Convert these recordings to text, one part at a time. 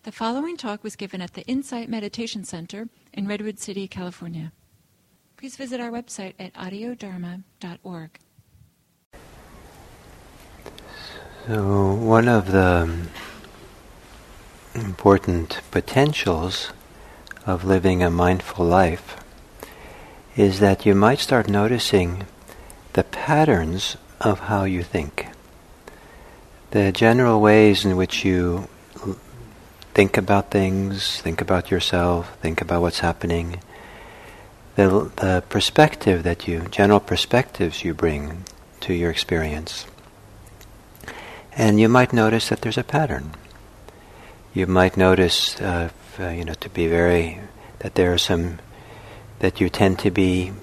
The following talk was given at the Insight Meditation Center in Redwood City, California. Please visit our website at audiodharma.org. So one of the important potentials of living a mindful life is that you might start noticing the patterns of how you think. The general ways in which you think about things, think about yourself, think about what's happening, the perspective that general perspectives you bring to your experience. And you might notice that there's a pattern. You might notice, that there are some, that you tend to be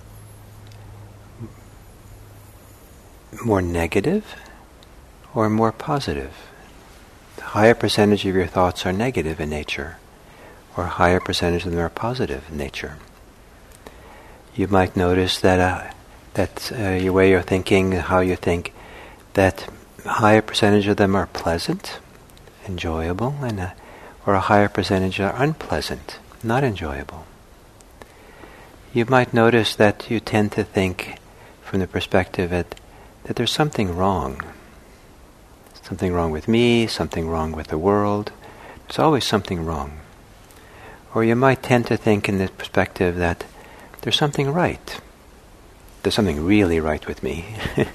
more negative or more positive. A higher percentage of your thoughts are negative in nature, or a higher percentage of them are positive in nature. You might notice that your way you're thinking, how you think, that a higher percentage of them are pleasant, enjoyable, or a higher percentage are unpleasant, not enjoyable. You might notice that you tend to think from the perspective that there's something wrong. Something wrong with me, something wrong with the world. There's always something wrong. Or you might tend to think in the perspective that there's something right. There's something really right with me.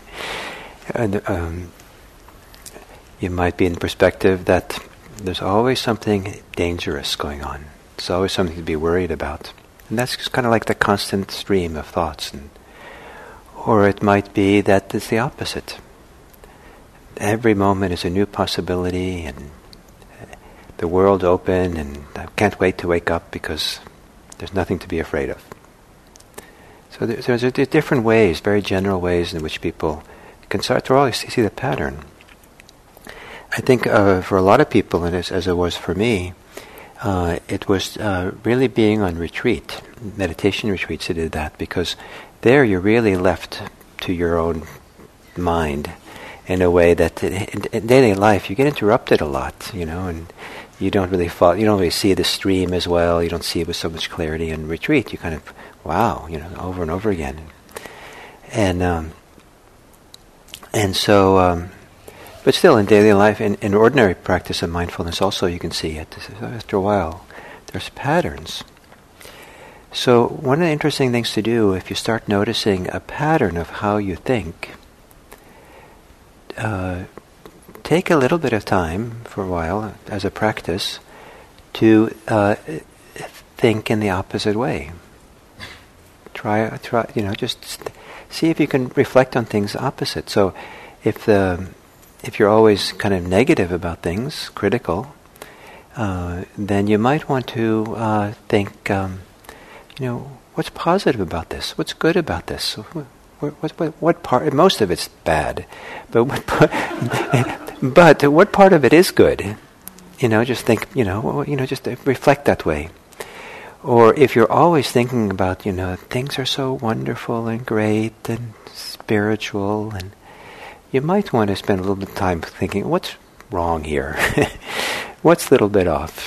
And, you might be in the perspective that there's always something dangerous going on. There's always something to be worried about. And that's just kind of like the constant stream of thoughts. Or it might be that it's the opposite. Every moment is a new possibility, and the world open, and I can't wait to wake up because there's nothing to be afraid of. So there's different ways, very general ways in which people can start to always see the pattern. I think for a lot of people, and as it was for me, it was really being on retreat, meditation retreats that did that, because there you're really left to your own mind in a way that in daily life you get interrupted a lot, and you don't really see the stream as well, you don't see it with so much clarity. In retreat you kind of, wow, over and over again. But still in daily life, in ordinary practice of mindfulness also you can see it. After a while, there's patterns. So one of the interesting things to do, if you start noticing a pattern of how you think, take a little bit of time for a while as a practice to think in the opposite way. Try, just see if you can reflect on things opposite. So if you're always kind of negative about things, critical, then you might want to think, what's positive about this? What's good about this? What part? Most of it's bad, but what part of it is good? Just think. Just reflect that way. Or if you're always thinking about, things are so wonderful and great and spiritual, and you might want to spend a little bit of time thinking, what's wrong here? What's a little bit off?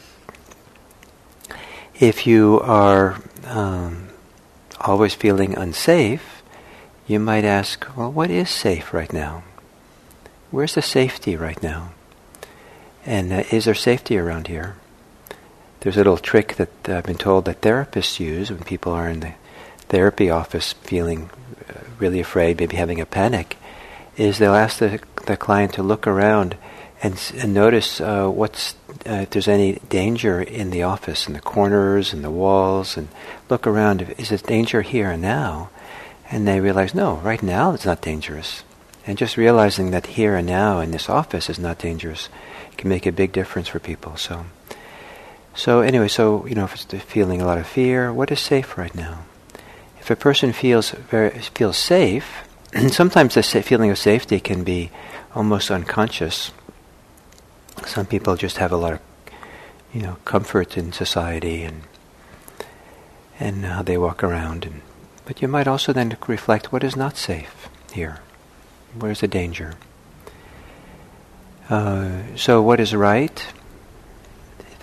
If you are always feeling unsafe, you might ask, well, what is safe right now? Where's the safety right now? And is there safety around here? There's a little trick that I've been told that therapists use when people are in the therapy office feeling really afraid, maybe having a panic, is they'll ask the client to look around and notice if there's any danger in the office, in the corners, in the walls, and look around. Is there danger here and now? And they realize, no, right now it's not dangerous. And just realizing that here and now in this office is not dangerous can make a big difference for people. So anyway, if it's feeling a lot of fear, what is safe right now? If a person feels safe, sometimes the feeling of safety can be almost unconscious. Some people just have a lot of, comfort in society and how they walk around. But you might also then reflect, what is not safe here? Where's the danger? So what is right?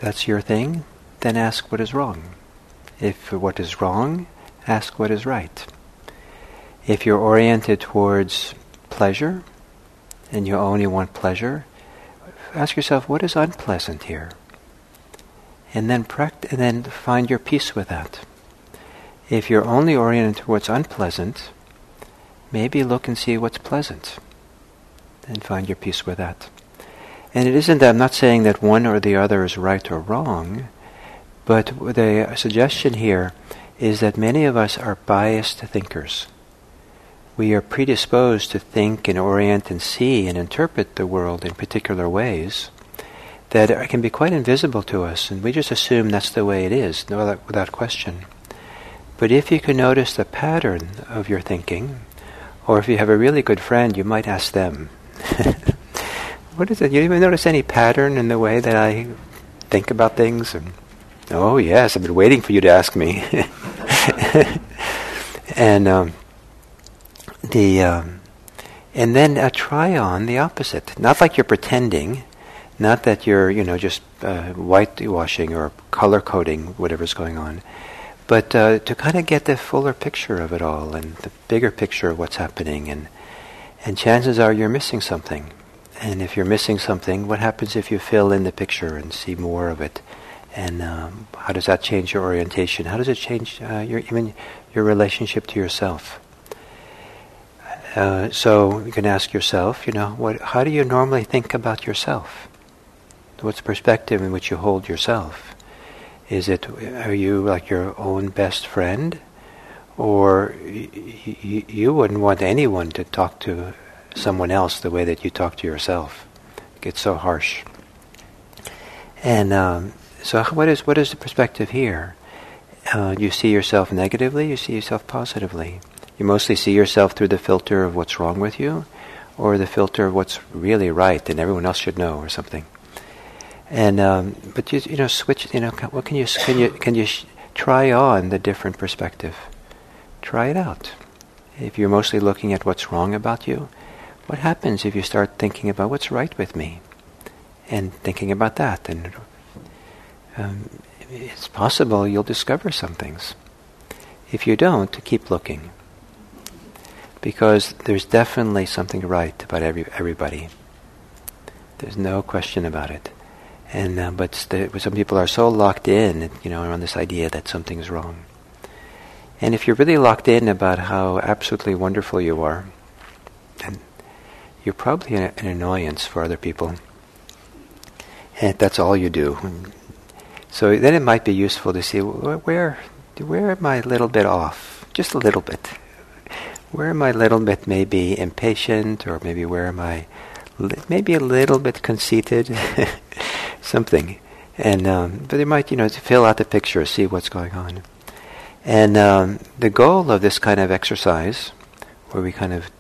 that's your thing, then ask what is wrong. If what is wrong, ask what is right. If you're oriented towards pleasure, and you only want pleasure, ask yourself, what is unpleasant here? And then and then find your peace with that. If you're only oriented towards unpleasant, maybe look and see what's pleasant, and find your peace with that. And it isn't that I'm not saying that one or the other is right or wrong, but the suggestion here is that many of us are biased thinkers. We are predisposed to think and orient and see and interpret the world in particular ways that can be quite invisible to us, and we just assume that's the way it is, without question. But if you can notice the pattern of your thinking, or if you have a really good friend, you might ask them, what is it? You even notice any pattern in the way that I think about things? And, oh yes, I've been waiting for you to ask me. And then try on the opposite. Not like you're pretending, not that you're just whitewashing or color coding whatever's going on, but to kind of get the fuller picture of it all and the bigger picture of what's happening. And chances are you're missing something. And if you're missing something, what happens if you fill in the picture and see more of it? And how does that change your orientation? How does it change even your relationship to yourself? So you can ask yourself, how do you normally think about yourself? What's the perspective in which you hold yourself? Are you like your own best friend? Or you wouldn't want anyone to talk to someone else the way that you talk to yourself? It gets so harsh. And so what is the perspective here? You see yourself negatively, you see yourself positively. You mostly see yourself through the filter of what's wrong with you, or the filter of what's really right and everyone else should know, or something. And but you switch. What can you try on the different perspective? Try it out. If you're mostly looking at what's wrong about you, what happens if you start thinking about what's right with me, and thinking about that? And it's possible you'll discover some things. If you don't, keep looking. Because there's definitely something right about everybody. There's no question about it. And but some people are so locked in, on this idea that something's wrong. And if you're really locked in about how absolutely wonderful you are, then you're probably an annoyance for other people. And that's all you do. So then it might be useful to see where am I a little bit off, just a little bit. Where am I a little bit maybe impatient, or maybe where am I maybe a little bit conceited, something. And but it might, to fill out the picture, see what's going on. And the goal of this kind of exercise, where we kind of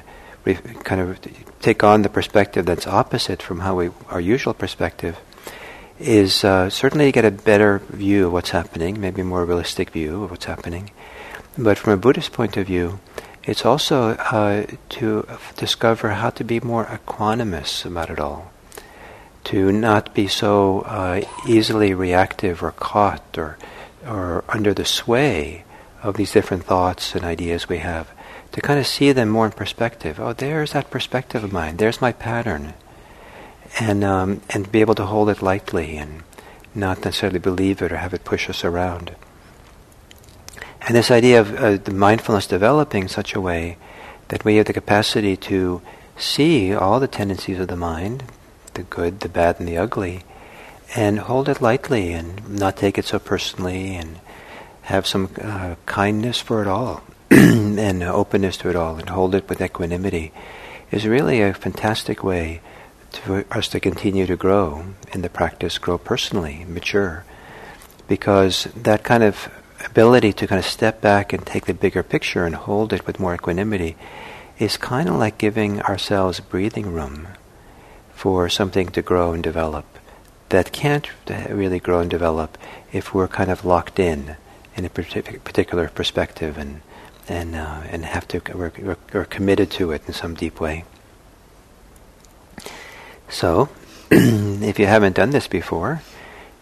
take on the perspective that's opposite from our usual perspective, is certainly to get a better view of what's happening, maybe a more realistic view of what's happening. But from a Buddhist point of view, it's also to discover how to be more equanimous about it all, to not be so easily reactive or caught or under the sway of these different thoughts and ideas we have, to kind of see them more in perspective. Oh, there's that perspective of mine. There's my pattern, and be able to hold it lightly and not necessarily believe it or have it push us around. And this idea of the mindfulness developing in such a way that we have the capacity to see all the tendencies of the mind, the good, the bad, and the ugly, and hold it lightly and not take it so personally, and have some kindness for it all and openness to it all, and hold it with equanimity, is really a fantastic way for us to continue to grow in the practice, grow personally, mature. Because that kind of ability to kind of step back and take the bigger picture and hold it with more equanimity is kind of like giving ourselves breathing room for something to grow and develop that can't really grow and develop if we're kind of locked in a particular perspective and have to we're committed to it in some deep way. So, if you haven't done this before,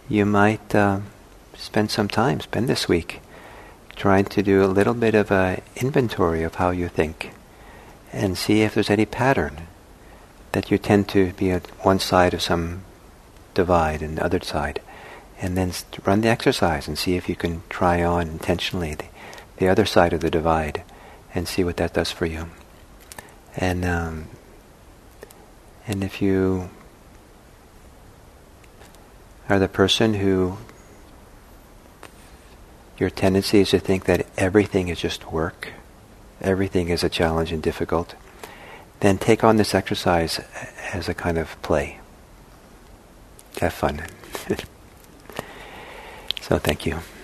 you might spend this week, trying to do a little bit of an inventory of how you think and see if there's any pattern that you tend to be at one side of some divide and the other side. And then run the exercise and see if you can try on intentionally the other side of the divide and see what that does for you. And if you are the person who your tendency is to think that everything is just work, everything is a challenge and difficult, then take on this exercise as a kind of play. Have fun. So thank you.